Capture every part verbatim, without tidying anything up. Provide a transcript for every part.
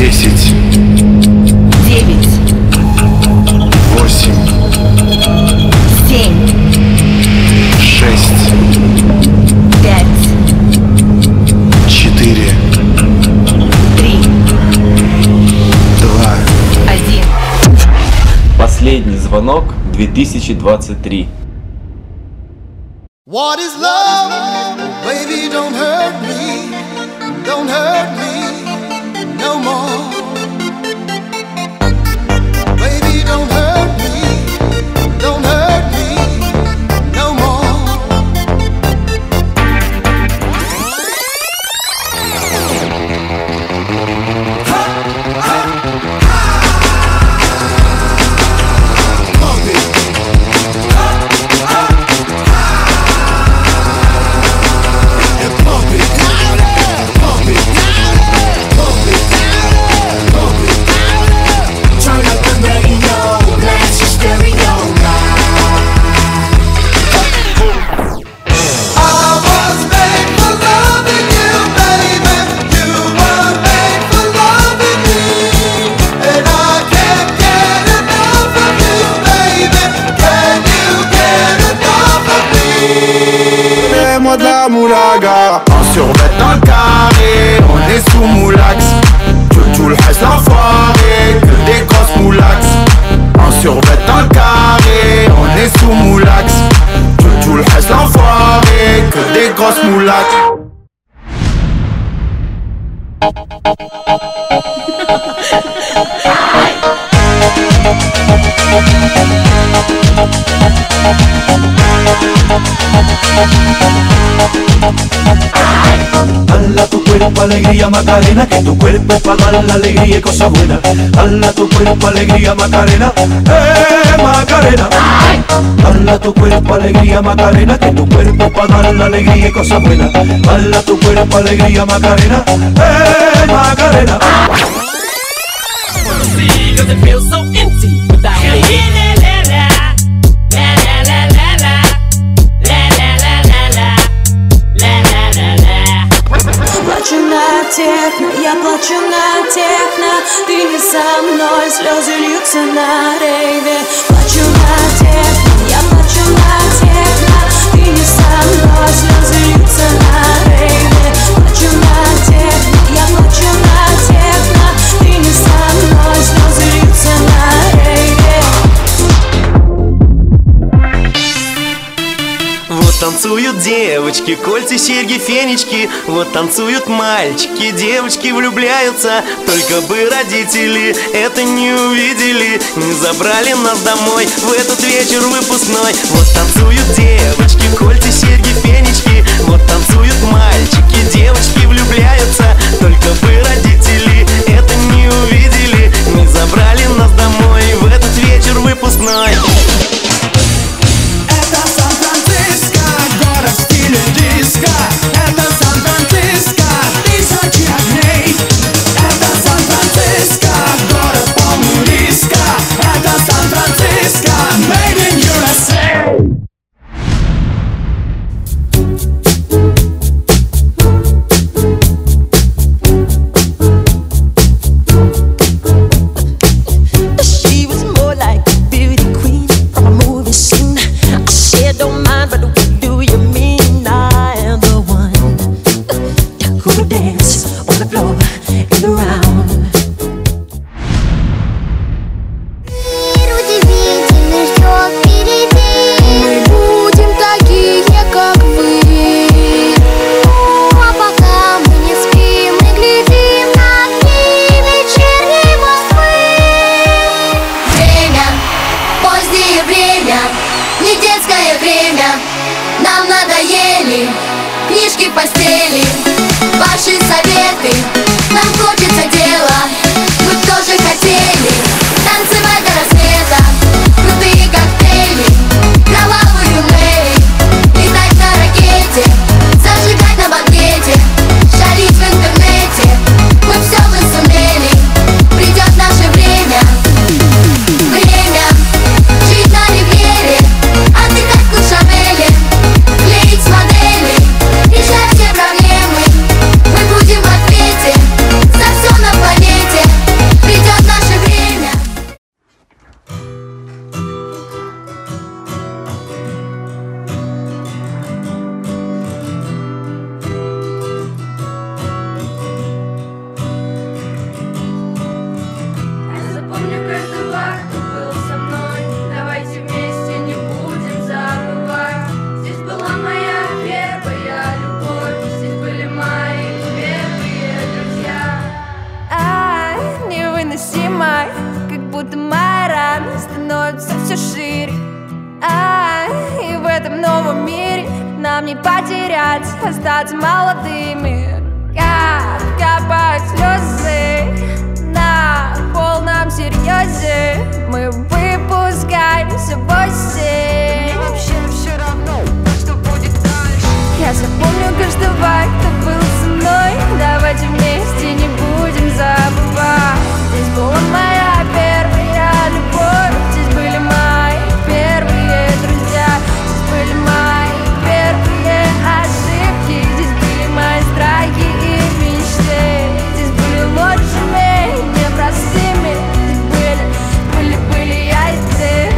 десять, девять, восемь, семь, шесть, пять, четыре, три, два. один. Последний звонок две тысячи двадцать три. What is love? Baby, don't hurt me, don't hurt me no more. Baby, don't hurt me, don't hurt me no more. Pump it. De la moulaga, en survêt dans le carré, on est sous moulax. Tout le reste l'enfoiré, que des grosses moulax. En survêt dans le carré, on est sous moulax. Tout le reste l'enfoiré, que des grosses moulax. Dala tu cuerpo alegría Macarena, que tu cuerpo es para dar la alegría y cosas buenas. Dala tu cuerpo alegría Macarena, eh Macarena. Dala tu cuerpo alegría Macarena, que tu cuerpo es para dar la alegría y cosas buenas. Dala tu cuerpo alegría Macarena, eh Macarena. Cause it feels so empty without me. Плачу на техно, я плачу на техно. Ты не со мной, слезы льются на рейве. Плачу на техно, я плачу на техно. Ты не со мной, слезы льются на рейве. Плачу на техно, я плачу на техно. Ты не со мной, слезы льются на рейве. Вот танцуют девочки, кольца, серьги, фенечки. Вот танцуют мальчики, девочки влюбляются. Только бы родители это не увидели, не забрали нас домой в этот вечер выпускной. Вот танцуют девочки, кольца, серьги, фенечки. Вот танцуют мальчики, девочки влюбляются. Только бы родители это не увидели, не забрали нас домой в этот вечер выпускной. Диско, это Сан-Франциско, тысячи огней. Это Сан-Франциско, город полный риска. Это Сан-Франциско, made in ю эс эй. She was more like a beauty queen from a movie scene. I said don't mind, but what do you mean? I am the one who would dance on the floor in the round. Мир удивительный ждет впереди. Мы будем такие, как вы. А пока мы не спим и глядим на огни вечерней Москвы. Время, позднее время, не детское время. Нам надоели книжки в постели, ваши советы. Нам хочется дела. все шире. А, и в этом новом мире нам не потерять, остаться молодыми. Как капают слезы на полном серьезе, мы выпускаемся в осень. Мне вообще все равно, что будет дальше. Я запомню каждого, кто был со мной. Давайте вместе не будем забывать. Здесь была моя первая любовь, здесь были мои первые друзья, здесь были мои первые ошибки, здесь были мои страхи и мечты, здесь были лучшими, непростыми, здесь были, были, были я и ты.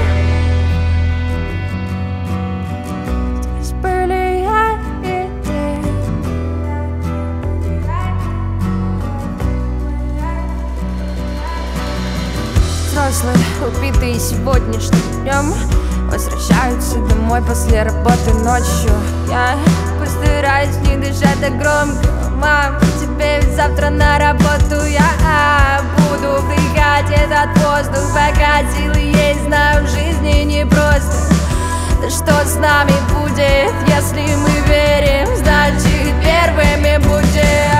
Здесь были я и ты. Взрослые, убитые сегодняшним днем, возвращаются домой после работы ночью. Я постараюсь не дышать так громко. Мам, тебе ведь завтра на работу. Я буду вдыхать этот воздух, пока силы есть. Знаю, в жизни непросто. Да что с нами будет, если мы верим? Значит, первыми будем.